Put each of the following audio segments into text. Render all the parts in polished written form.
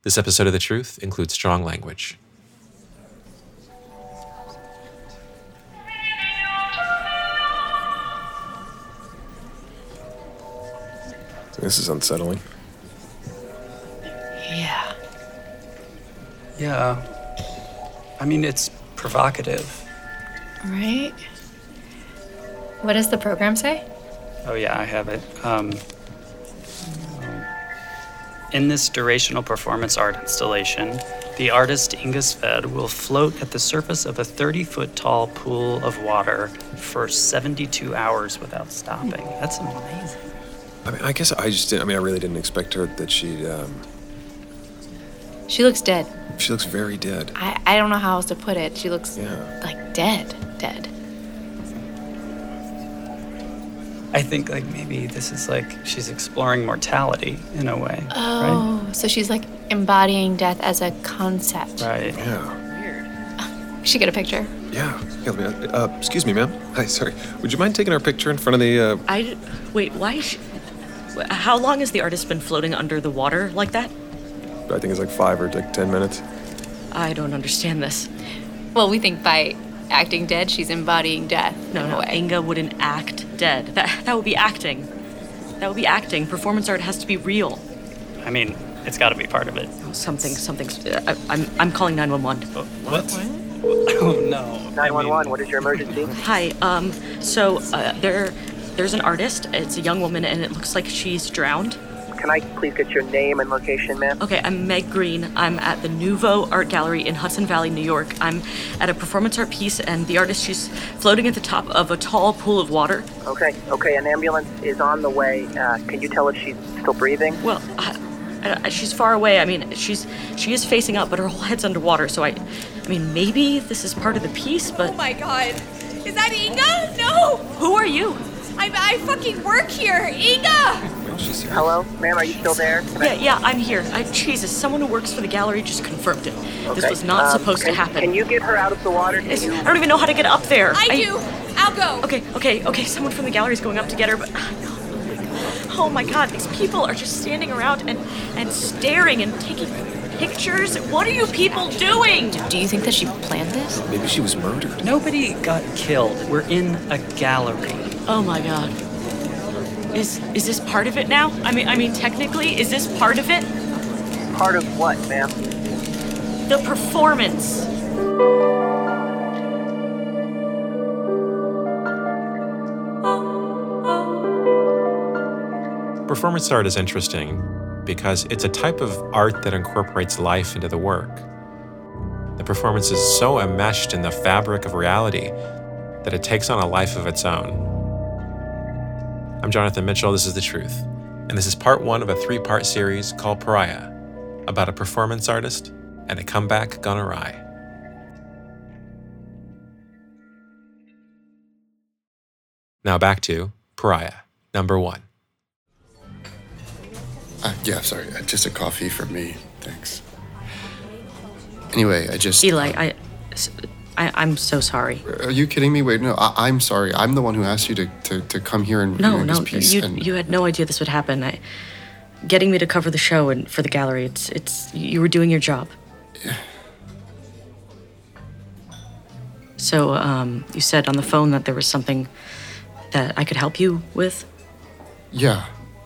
This episode of The Truth includes strong language. This is unsettling. Yeah. Yeah. I mean, it's provocative. Right? What does the program say? Oh, yeah, I have it. In this durational performance art installation, the artist Inga Sved will float at the surface of a 30-foot tall pool of water for 72 hours without stopping. That's amazing. I mean, I guess I just didn't. I mean, I really didn't expect her that she'd. She looks dead. She looks very dead. I don't know how else to put it. She looks like dead. I think, like, maybe this is like she's exploring mortality in a way. Oh, right? So she's like embodying death as a concept. Right. Yeah. Weird. We should get a picture. Yeah. Excuse me, ma'am. Hi, sorry. Would you mind taking our picture in front of the, Wait, why is she... How long has the artist been floating under the water like that? I think it's like 5 or like 10 minutes. I don't understand this. Well, we think by acting dead, she's embodying death. No, Inga wouldn't act dead. That would be acting. That would be acting. Performance art has to be real. I mean, it's got to be part of it. Something. I'm calling 911. What? Oh, no. 911, what is your emergency? Hi, there's an artist. It's a young woman, and it looks like she's drowned. Can I please get your name and location, ma'am? Okay, I'm Meg Green. I'm at the Nouveau Art Gallery in Hudson Valley, New York. I'm at a performance art piece, and the artist, she's floating at the top of a tall pool of water. Okay, an ambulance is on the way. Can you tell if she's still breathing? Well, she's far away. I mean, she is facing up, but her whole head's underwater, so I mean, maybe this is part of the piece, but... Oh my god. Is that Inga? No! Who are you? I fucking work here. Inga! Hello? Ma'am, are you still there? Yeah, I'm here. Jesus, someone who works for the gallery just confirmed it. Okay. This was not supposed to happen. Can you get her out of the water? I don't even know how to get up there. I do. I'll go. Okay. Someone from the gallery is going up to get her, but... Oh my god, these people are just standing around and staring and taking pictures. What are you people doing? Do you think that she planned this? Maybe she was murdered. Nobody got killed. We're in a gallery. Oh my god. Is this part of it now? I mean, technically, is this part of it? Part of what, ma'am? The performance. Performance art is interesting because it's a type of art that incorporates life into the work. The performance is so enmeshed in the fabric of reality that it takes on a life of its own. I'm Jonathan Mitchell, this is The Truth, and this is part 1 of a 3-part series called Pariah, about a performance artist and a comeback gone awry. Now back to Pariah, number 1. Yeah, sorry, just a coffee for me, thanks. Anyway, Eli, I'm so sorry. Are you kidding me? Wait, no, I'm sorry. I'm the one who asked you to come here and review this piece. You had no idea this would happen. Getting me to cover the show and for the gallery, it's you were doing your job. Yeah. So, you said on the phone that there was something that I could help you with? Yeah,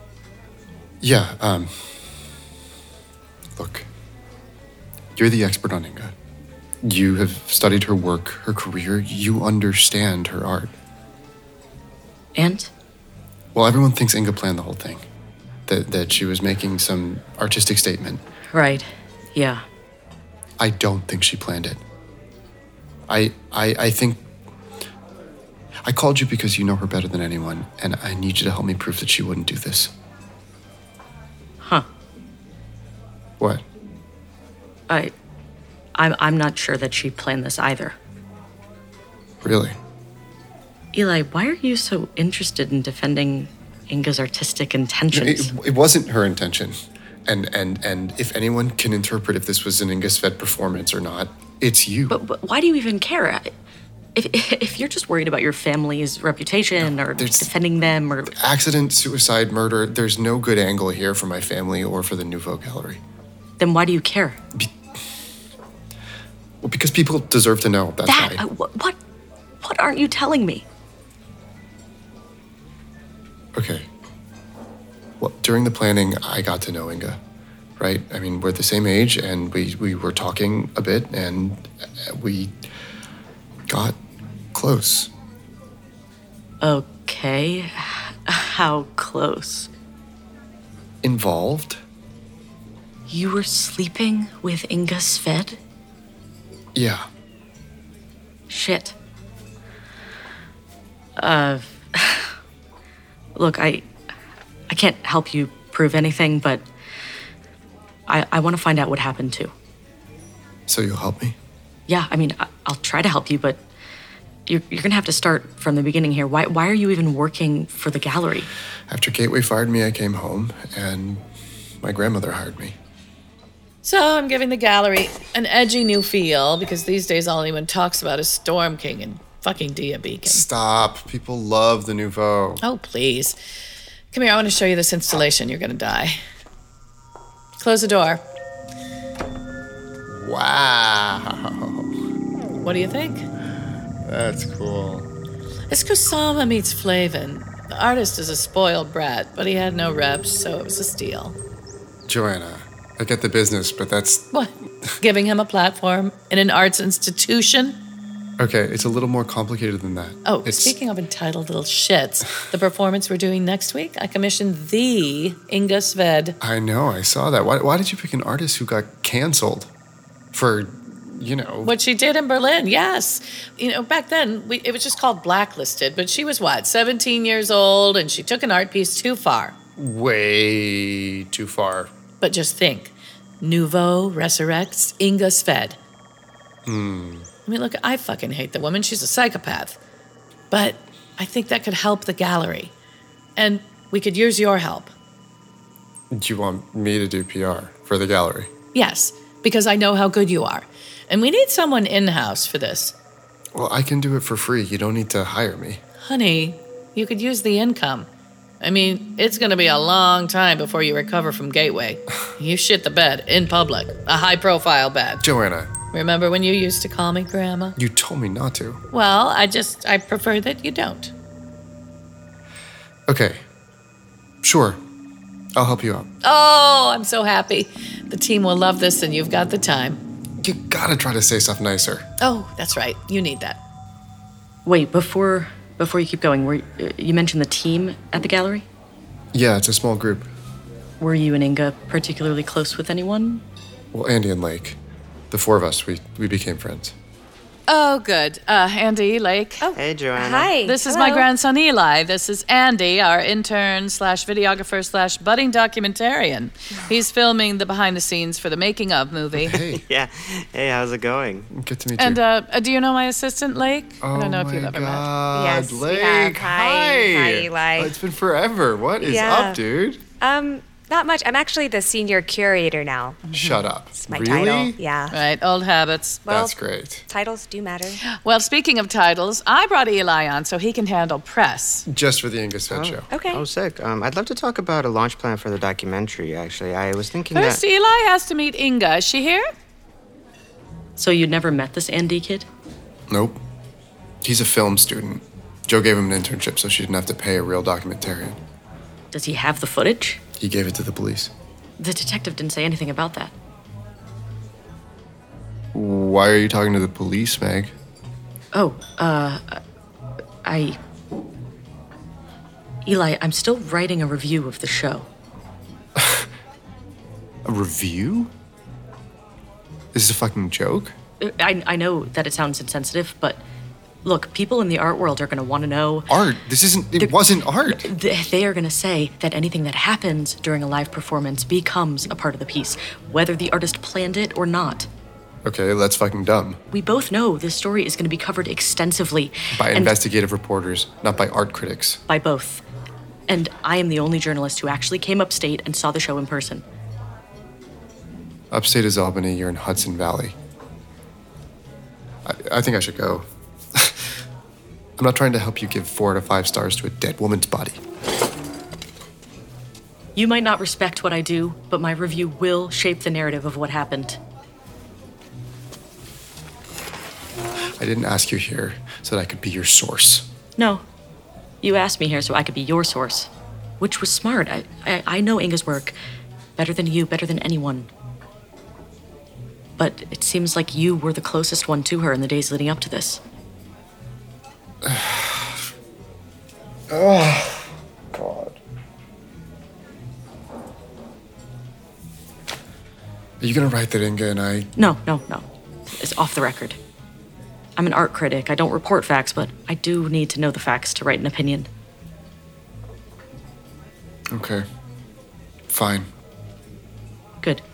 look, you're the expert on Inga. You have studied her work, her career. You understand her art. And? Well, everyone thinks Inga planned the whole thing. That she was making some artistic statement. Right, yeah. I don't think she planned it. I think... I called you because you know her better than anyone, and I need you to help me prove that she wouldn't do this. Huh. What? I'm not sure that she planned this either. Really? Eli, why are you so interested in defending Inga's artistic intentions? It wasn't her intention. And if anyone can interpret if this was an Inga Sved performance or not, it's you. But why do you even care? If you're just worried about your family's reputation or defending them or... Accident, suicide, murder, there's no good angle here for my family or for the Nouveau Gallery. Then why do you care? Well, because people deserve to know. That's why. What aren't you telling me? Okay. Well, during the planning, I got to know Inga, right? I mean, we're the same age, and we were talking a bit, and we got close. Okay. How close? Involved? You were sleeping with Inga Sved? Yeah. Shit. Look, I can't help you prove anything, but I want to find out what happened too. So you'll help me? Yeah, I mean, I'll try to help you, but you're gonna have to start from the beginning here. Why are you even working for the gallery? After Gateway fired me, I came home, and my grandmother hired me. So I'm giving the gallery an edgy new feel because these days all anyone talks about is Storm King and fucking Dia Beacon. Stop. People love the Nouveau. Oh, please. Come here, I want to show you this installation. You're gonna die. Close the door. Wow. What do you think? That's cool. It's Kusama meets Flavin. The artist is a spoiled brat, but he had no reps, so it was a steal. Joanna, I get the business, but that's... What? Giving him a platform in an arts institution? Okay, it's a little more complicated than that. Oh, speaking of entitled little shits, the performance we're doing next week, I commissioned the Inga Sved. I know, I saw that. Why did you pick an artist who got canceled? For, What she did in Berlin, yes. Back then, it was just called Blacklisted, but she was 17 years old, and she took an art piece too far. Way too far. But just think, Nouveau resurrects Inga Sved. I mean, look, I fucking hate the woman. She's a psychopath. But I think that could help the gallery. And we could use your help. Do you want me to do PR for the gallery? Yes, because I know how good you are. And we need someone in-house for this. Well, I can do it for free. You don't need to hire me. Honey, you could use the income. I mean, it's going to be a long time before you recover from Gateway. You shit the bed in public. A high-profile bed. Joanna. Remember when you used to call me Grandma? You told me not to. Well, I prefer that you don't. Okay. Sure. I'll help you out. Oh, I'm so happy. The team will love this and you've got the time. You gotta try to say stuff nicer. Oh, that's right. You need that. Wait, before you keep going, you mentioned the team at the gallery? Yeah, it's a small group. Were you and Inga particularly close with anyone? Well, Andy and Lake. The four of us, we became friends. Oh, good. Andy, Lake. Oh, hey, Joanna. Hi. This is my grandson, Eli. This is Andy, our intern / videographer / budding documentarian. He's filming the behind the scenes for the making of movie. Hey. Yeah. Hey, how's it going? Good to meet you. And do you know my assistant, Lake? Oh, I don't know if you've ever met. Yes, Lake. we have. Hi, Eli. Oh, it's been forever. What is up, dude? Not much. I'm actually the senior curator now. Shut up. It's my really? title. Yeah. Right, old habits. Well, That's great. Titles do matter. Well, speaking of titles, I brought Eli on so he can handle press. Just for the Inga Sved show. Okay. Oh, sick. I'd love to talk about a launch plan for the documentary, actually. I was thinking First, that... Eli has to meet Inga. Is she here? So you'd never met this Andy kid? Nope. He's a film student. Joe gave him an internship so she didn't have to pay a real documentarian. Does he have the footage? He gave it to the police. The detective didn't say anything about that. Why are you talking to the police, Meg? Oh, Eli, I'm still writing a review of the show. A review? Is this a fucking joke? I know that it sounds insensitive, but look, people in the art world are going to want to know... Art? It wasn't art. They are going to say that anything that happens during a live performance becomes a part of the piece, whether the artist planned it or not. Okay, that's fucking dumb. We both know this story is going to be covered extensively. By investigative reporters, not by art critics. By both. And I am the only journalist who actually came upstate and saw the show in person. Upstate is Albany, you're in Hudson Valley. I think I should go. I'm not trying to help you give 4 out of 5 stars to a dead woman's body. You might not respect what I do, but my review will shape the narrative of what happened. I didn't ask you here so that I could be your source. No. You asked me here so I could be your source. Which was smart. I know Inga's work better than you, better than anyone. But it seems like you were the closest one to her in the days leading up to this. Oh, God. Are you gonna write that Inga and I... No. It's off the record. I'm an art critic. I don't report facts, but I do need to know the facts to write an opinion. Okay. Fine. Good.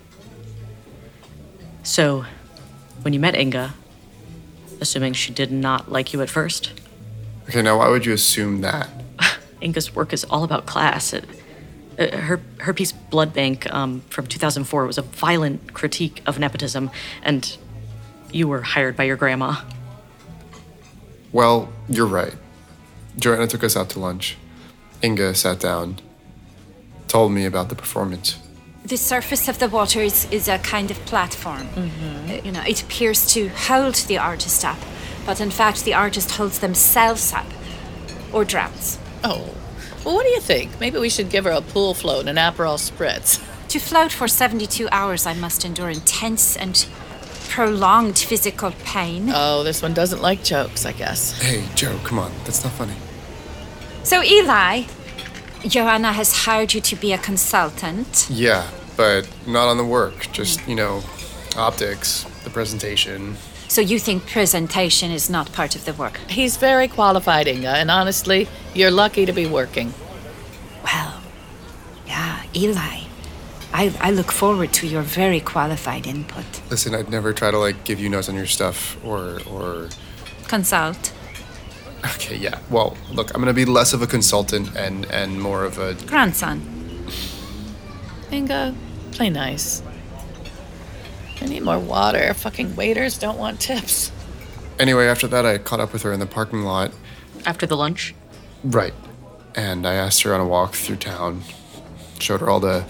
So, when you met Inga, assuming she did not like you at first? Okay, now why would you assume that? Inga's work is all about class. Her piece Blood Bank from 2004 was a violent critique of nepotism, and you were hired by your grandma. Well, you're right. Joanna took us out to lunch. Inga sat down, told me about the performance. The surface of the water is a kind of platform. Mm-hmm. You know, it appears to hold the artist up, but in fact the artist holds themselves up, or drowns. Oh, well, what do you think? Maybe we should give her a pool float and an Aperol spritz. To float for 72 hours, I must endure intense and prolonged physical pain. Oh, this one doesn't like jokes, I guess. Hey, Joe, come on. That's not funny. So, Eli, Joanna has hired you to be a consultant. Yeah, but not on the work. Just, optics, the presentation. So you think presentation is not part of the work? He's very qualified, Inga, and honestly, you're lucky to be working. Well, yeah, Eli, I look forward to your very qualified input. Listen, I'd never try to, give you notes on your stuff or... Consult. Okay, yeah. Well, look, I'm gonna be less of a consultant and more of a... Grandson. Inga, play nice. I need more water. Fucking waiters don't want tips. Anyway, after that, I caught up with her in the parking lot. After the lunch? Right. And I asked her on a walk through town. Showed her all the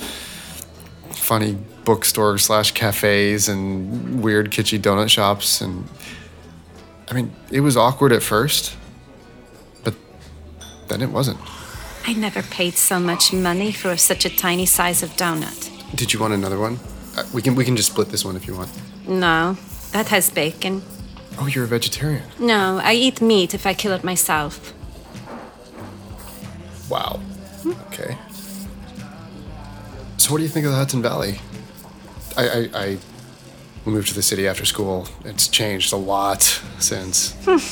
funny bookstore/cafes and weird kitschy donut shops. And I mean, it was awkward at first, but then it wasn't. I never paid so much money for such a tiny size of donut. Did you want another one? We can just split this one if you want. No, that has bacon. Oh, you're a vegetarian. No, I eat meat if I kill it myself. Wow. Okay. So what do you think of the Hudson Valley? I moved to the city after school. It's changed a lot since.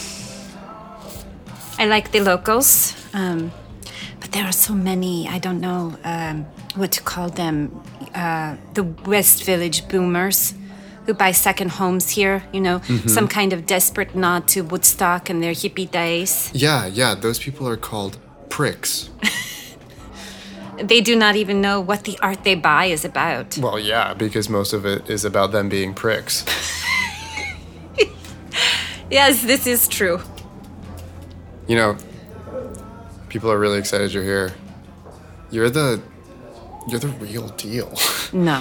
I like the locals, but there are so many, I don't know what to call them, the West Village boomers who buy second homes here, some kind of desperate nod to Woodstock and their hippie days. Yeah, those people are called pricks. They do not even know what the art they buy is about. Well, yeah, because most of it is about them being pricks. Yes, this is true. People are really excited you're here. You're the real deal. No,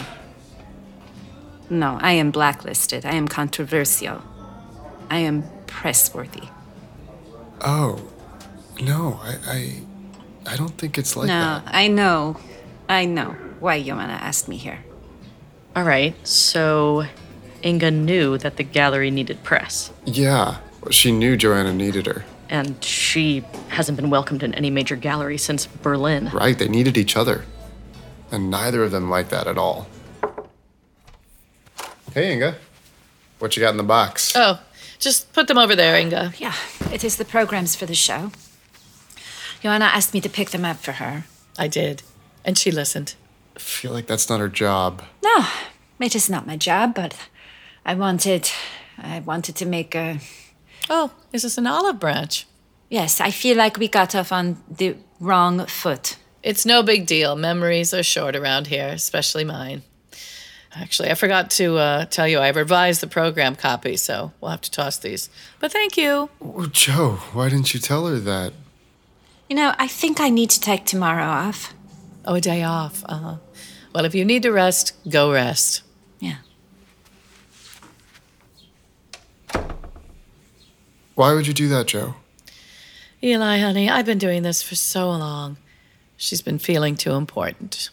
I am blacklisted. I am controversial. I am press-worthy. Oh, no, I don't think it's like that. No, I know why Joanna asked me here. All right, so Inga knew that the gallery needed press. Yeah, she knew Joanna needed her. And she hasn't been welcomed in any major gallery since Berlin. Right, they needed each other. And neither of them liked that at all. Hey, Inga. What you got in the box? Oh, just put them over there, Inga. Yeah, it is the programs for the show. Joanna asked me to pick them up for her. I did, and she listened. I feel like that's not her job. No, it is not my job, but I wanted to make a... Oh, is this an olive branch? Yes, I feel like we got off on the wrong foot. It's no big deal. Memories are short around here, especially mine. Actually, I forgot to tell you I revised the program copy, so we'll have to toss these. But thank you. Oh, Joe, why didn't you tell her that? I think I need to take tomorrow off. Oh, a day off. Well, if you need to rest, go rest. Yeah. Why would you do that, Joe? Eli, honey, I've been doing this for so long. She's been feeling too important.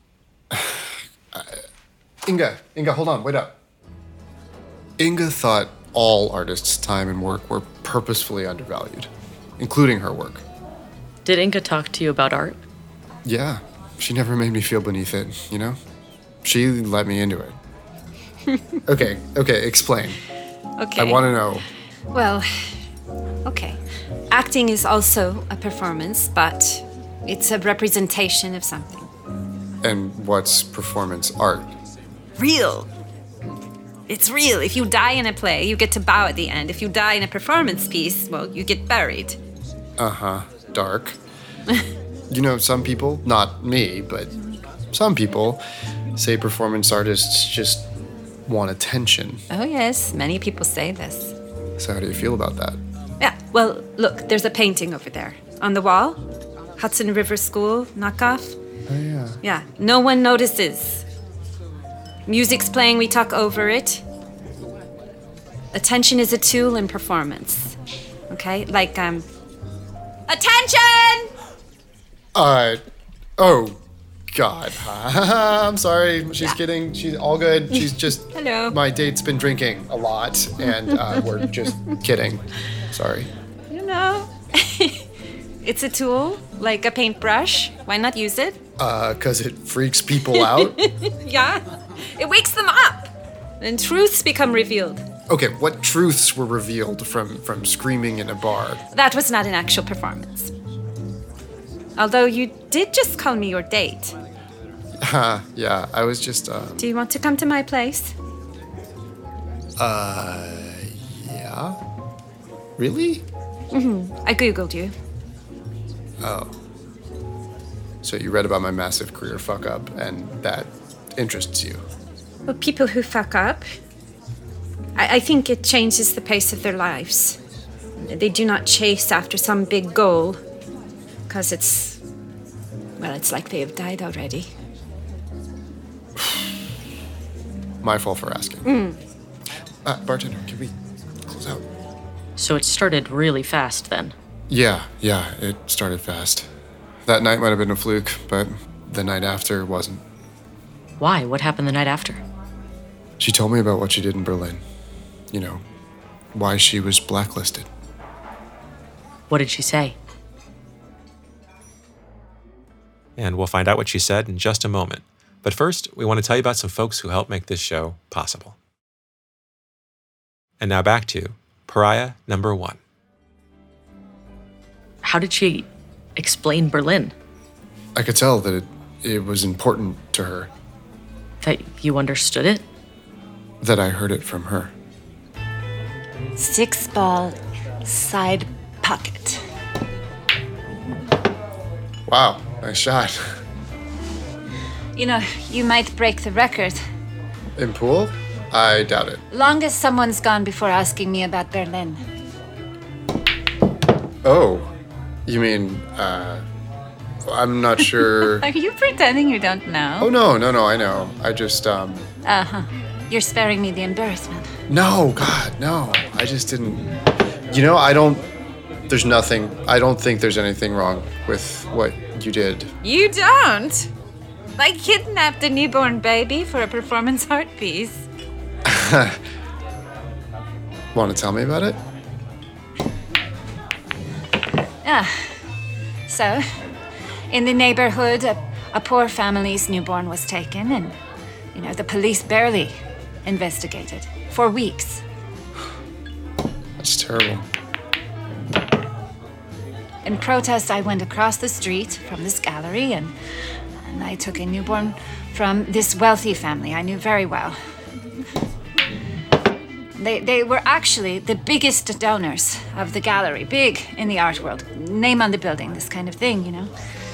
Inga, hold on, wait up. Inga thought all artists' time and work were purposefully undervalued, including her work. Did Inga talk to you about art? Yeah, she never made me feel beneath it, you know? She let me into it. Okay, explain. Okay. I want to know. Well, okay. Acting is also a performance, but it's a representation of something. And what's performance art? Real. It's real. If you die in a play, you get to bow at the end. If you die in a performance piece, well, you get buried. Uh-huh. Dark. You know, some people, not me, but some people say performance artists just want attention. Oh, yes. Many people say this. So how do you feel about that? Yeah, well, look, there's a painting over there. On the wall. Hudson River School, knockoff. Oh, yeah. Yeah, no one notices. Music's playing, we talk over it. Attention is a tool in performance. Okay? Like, attention! Oh, God. I'm sorry. She's kidding. She's all good. She's just... Hello. My date's been drinking a lot, and we're just kidding. Sorry. You know, it's a tool, like a paintbrush. Why not use it? 'Cause it freaks people out? Yeah, it wakes them up. And truths become revealed. Okay, what truths were revealed from screaming in a bar? That was not an actual performance. Although you did just call me your date. Yeah, I was just, Do you want to come to my place? Yeah? Really? Mm-hmm. I Googled you. Oh. So you read about my massive career fuck-up, and that interests you? Well, people who fuck up, I think it changes the pace of their lives. They do not chase after some big goal, because it's like they have died already. My fault for asking. Bartender, can we close out? So it started really fast then? Yeah, it started fast. That night might have been a fluke, but the night after wasn't. Why? What happened the night after? She told me about what she did in Berlin. You know, why she was blacklisted. What did she say? And we'll find out what she said in just a moment. But first, we want to tell you about some folks who helped make this show possible. And now back to Pariah number 1. How did she explain Berlin? I could tell that it was important to her. That you understood it? That I heard it from her. 6-ball side pocket. Wow, nice shot. You know, you might break the record. In pool? I doubt it. Longest someone's gone before asking me about Berlin. Oh, you mean, I'm not sure. Are you pretending you don't know? Oh, no, I know. I just, Uh-huh. You're sparing me the embarrassment. No, God, no. I just didn't. You know, I don't think there's anything wrong with what you did. You don't? I kidnapped a newborn baby for a performance art piece. Want to tell me about it? So, in the neighborhood, a poor family's newborn was taken, and, you know, the police barely investigated for weeks. That's terrible. In protest, I went across the street from this gallery, and I took a newborn from this wealthy family I knew very well. They were actually the biggest donors of the gallery, big in the art world. Name on the building, this kind of thing, you know.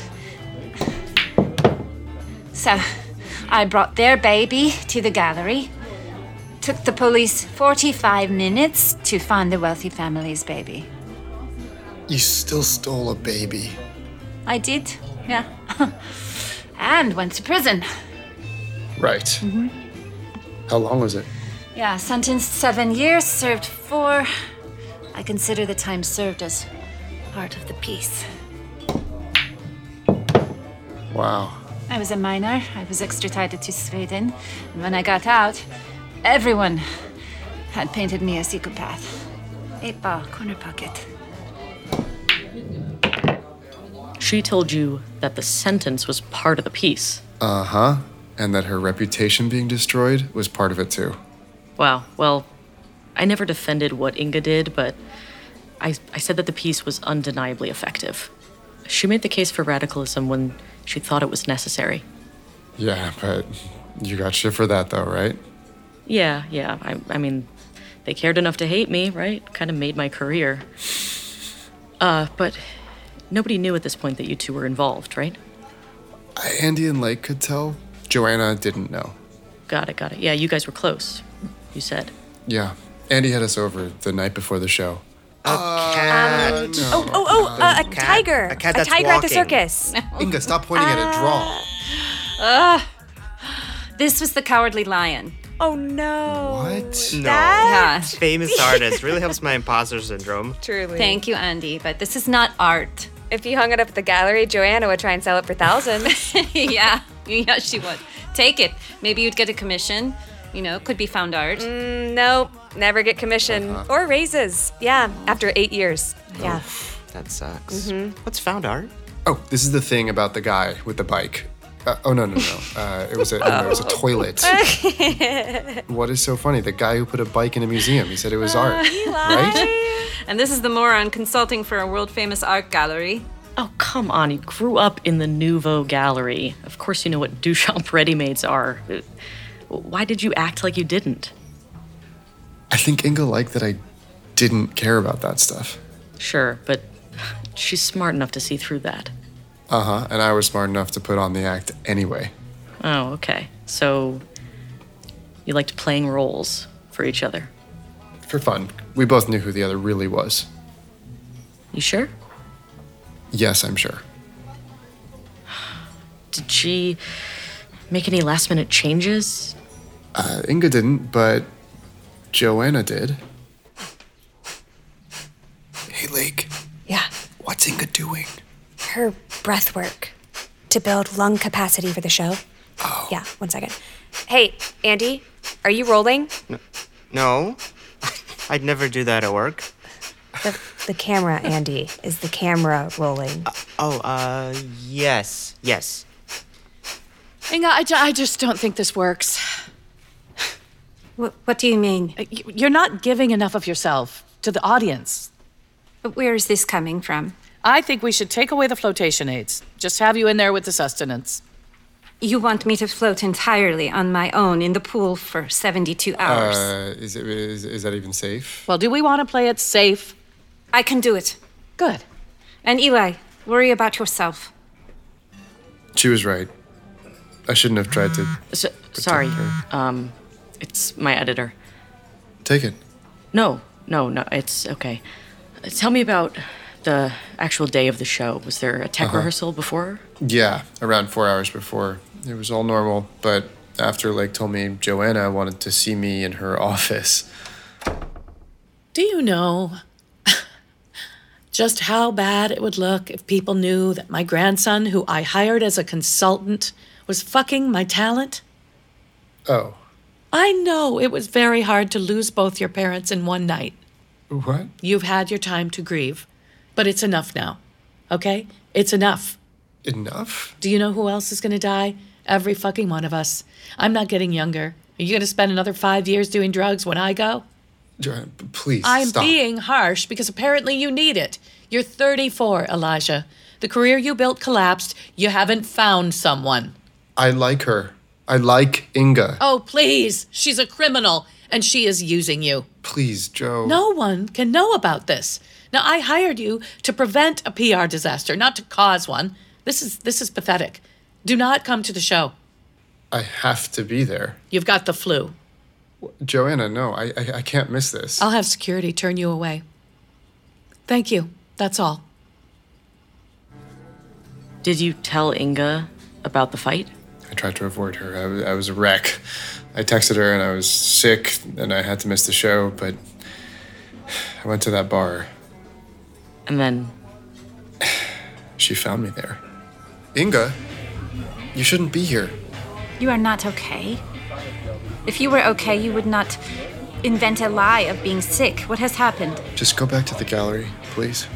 So, I brought their baby to the gallery. Took the police 45 minutes to find the wealthy family's baby. You still stole a baby. I did, yeah. And went to prison. Right. Mm-hmm. How long was it? Yeah, sentenced 7 years, served 4. I consider the time served as part of the piece. Wow. I was a minor. I was extradited to Sweden. And when I got out, everyone had painted me a psychopath. 8-ball, corner pocket. She told you that the sentence was part of the piece. Uh-huh. And that her reputation being destroyed was part of it too. Wow, well, I never defended what Inga did, but I said that the piece was undeniably effective. She made the case for radicalism when she thought it was necessary. Yeah, but you got shit for that though, right? Yeah. I mean, they cared enough to hate me, right? Kind of made my career. But nobody knew at this point that you two were involved, right? Andy and Lake could tell. Joanna didn't know. Got it. Yeah, you guys were close, you said. Yeah. Andy had us over the night before the show. A tiger. A cat that's tiger at the walking. circus. Inga, stop pointing at it. Draw. This was the Cowardly Lion. Oh no. What? No. Yeah. Famous artist. Really helps my imposter syndrome. Truly. Thank you, Andy, but this is not art. If you hung it up at the gallery, Joanna would try and sell it for thousands. Yeah, she would. Take it. Maybe you'd get a commission. You know, could be found art. Nope, never get commission or raises. Yeah, after 8 years. Yeah. That sucks. What's found art? Oh, this is the thing about the guy with the bike. No. It was a toilet. What is so funny? The guy who put a bike in a museum. He said it was art, right? And this is the moron consulting for a world-famous art gallery. Oh, come on. You grew up in the Nouveau Gallery. Of course you know what Duchamp ready-mades are. Why did you act like you didn't? I think Inga liked that I didn't care about that stuff. Sure, but she's smart enough to see through that. Uh-huh, and I was smart enough to put on the act anyway. Oh, okay. So you liked playing roles for each other? For fun. We both knew who the other really was. You sure? Yes, I'm sure. Did she make any last-minute changes? Inga didn't, but Joanna did. Hey, Lake. Yeah. What's Inga doing? Her breath work to build lung capacity for the show. Oh. Yeah, 1 second. Hey, Andy, are you rolling? No. I'd never do that at work. The camera, Andy. Is the camera rolling? Yes. Inga, I just don't think this works. What do you mean? You're not giving enough of yourself to the audience. But where is this coming from? I think we should take away the flotation aids. Just have you in there with the sustenance. You want me to float entirely on my own in the pool for 72 hours? Is that even safe? Well, do we want to play it safe? I can do it. Good. And Eli, worry about yourself. She was right. I shouldn't have tried to. Sorry. It's my editor. Take it. No, it's okay. Tell me about the actual day of the show. Was there a tech rehearsal before? Yeah, around 4 hours before. It was all normal, but after Lake told me Joanna wanted to see me in her office. Do you know just how bad it would look if people knew that my grandson, who I hired as a consultant, was fucking my talent? Oh. I know it was very hard to lose both your parents in one night. What? You've had your time to grieve, but it's enough now, okay? It's enough. Enough? Do you know who else is gonna die? Every fucking one of us. I'm not getting younger. Are you gonna spend another 5 years doing drugs when I go? Joanna, please, I'm stop. being harsh because apparently you need it. You're 34, Elijah. The career you built collapsed. You haven't found someone. I like her. I like Inga. Oh, please. She's a criminal, and she is using you. Please, Joe. No one can know about this. Now, I hired you to prevent a PR disaster, not to cause one. This is pathetic. Do not come to the show. I have to be there. You've got the flu. Joanna, no, I can't miss this. I'll have security turn you away. Thank you. That's all. Did you tell Inga about the fight? I tried to avoid her. I was a wreck. I texted her and I was sick and I had to miss the show, but I went to that bar. And then? She found me there. Inga, you shouldn't be here. You are not okay. If you were okay, you would not invent a lie of being sick. What has happened? Just go back to the gallery, please.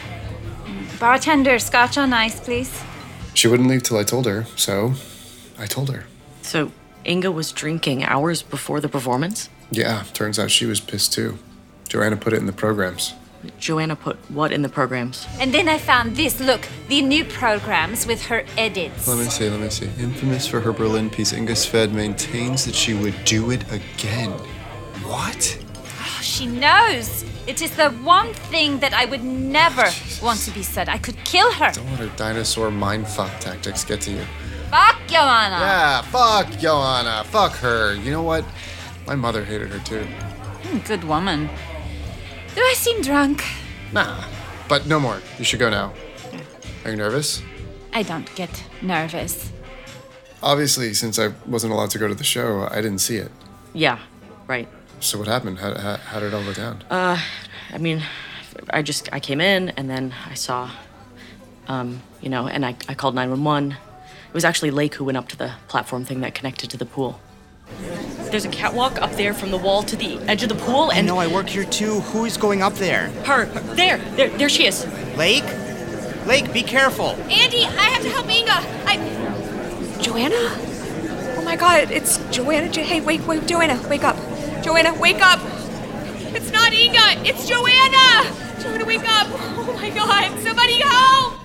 Bartender, scotch on ice, please. She wouldn't leave till I told her, so I told her. So Inga was drinking hours before the performance? Yeah, turns out she was pissed too. Joanna put it in the programs. Joanna put what in the programs? And then I found this. Look, the new programs with her edits. Let me see. Infamous for her Berlin piece, Inga Sfed maintains that she would do it again. What? Oh, she knows. It is the one thing that I would never want to be said. I could kill her. Don't let her dinosaur mindfuck tactics get to you. Fuck Joanna. Yeah, fuck Joanna. Fuck her. You know what? My mother hated her too. Good woman. Do I seem drunk? Nah, but no more. You should go now. Are you nervous? I don't get nervous. Obviously, since I wasn't allowed to go to the show, I didn't see it. Yeah, right. So what happened? How did it all go down? I mean, I came in and then I saw, and I called 911. It was actually Lake who went up to the platform thing that connected to the pool. There's a catwalk up there from the wall to the edge of the pool, and... I know, I work here too. Who is going up there? Her. There she is. Lake? Lake, be careful. Andy, I have to help Inga. Joanna? Oh my God, it's Joanna. Hey, wait, Joanna, wake up. Joanna, wake up. It's not Inga, it's Joanna. Joanna, wake up. Oh my God, somebody help.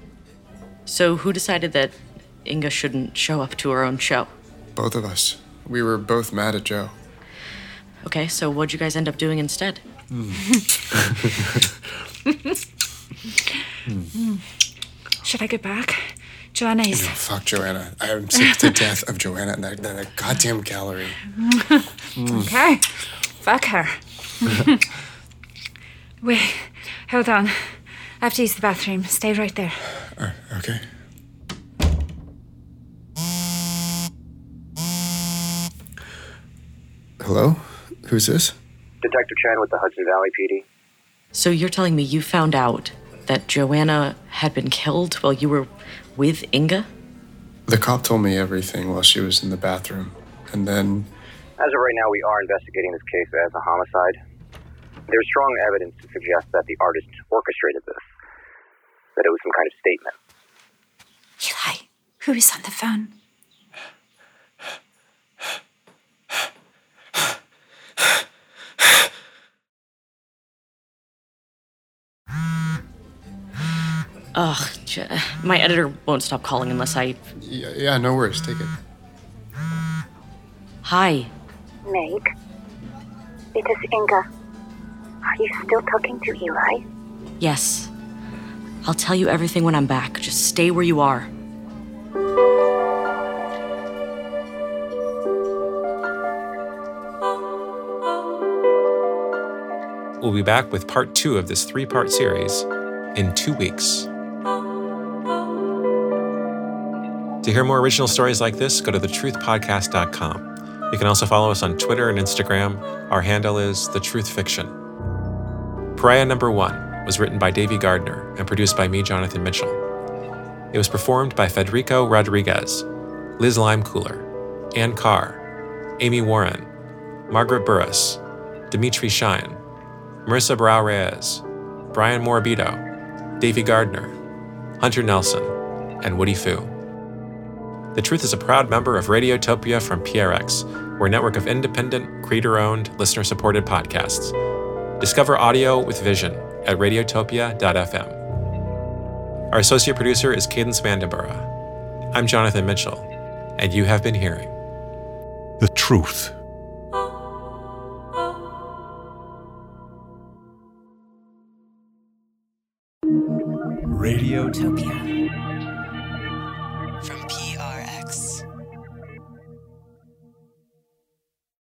So who decided that Inga shouldn't show up to her own show? Both of us. We were both mad at Joe. Okay, so what'd you guys end up doing instead? Should I get back? Joanna is... No, fuck Joanna. I am sick to death of Joanna and that goddamn gallery. Okay. Fuck her. Wait, hold on. I have to use the bathroom. Stay right there. Okay. Hello? Who's this? Detective Chen with the Hudson Valley PD. So you're telling me you found out that Joanna had been killed while you were with Inga? The cop told me everything while she was in the bathroom. And then... As of right now, we are investigating this case as a homicide. There's strong evidence to suggest that the artist orchestrated this. That it was some kind of statement. Eli, who is on the phone? Ugh, my editor won't stop calling unless I... Yeah, no worries. Take it. Hi. Meg, it is Inga. Are you still talking to Eli? Yes. I'll tell you everything when I'm back. Just stay where you are. We'll be back with part 2 of this 3-part series in 2 weeks. To hear more original stories like this, go to thetruthpodcast.com. You can also follow us on Twitter and Instagram. Our handle is thetruthfiction. Pariah Number 1 was written by Davey Gardner and produced by me, Jonathan Mitchell. It was performed by Federico Rodriguez, Liz Limecooler, Ann Carr, Amy Warren, Margaret Burris, Dimitri Shine, Marissa Brow-Reyes, Brian Morabito, Davey Gardner, Hunter Nelson, and Woody Fu. The Truth is a proud member of Radiotopia from PRX. We're a network of independent, creator-owned, listener-supported podcasts. Discover audio with vision at radiotopia.fm. Our associate producer is Cadence Vandenborough. I'm Jonathan Mitchell, and you have been hearing The Truth. Radiotopia.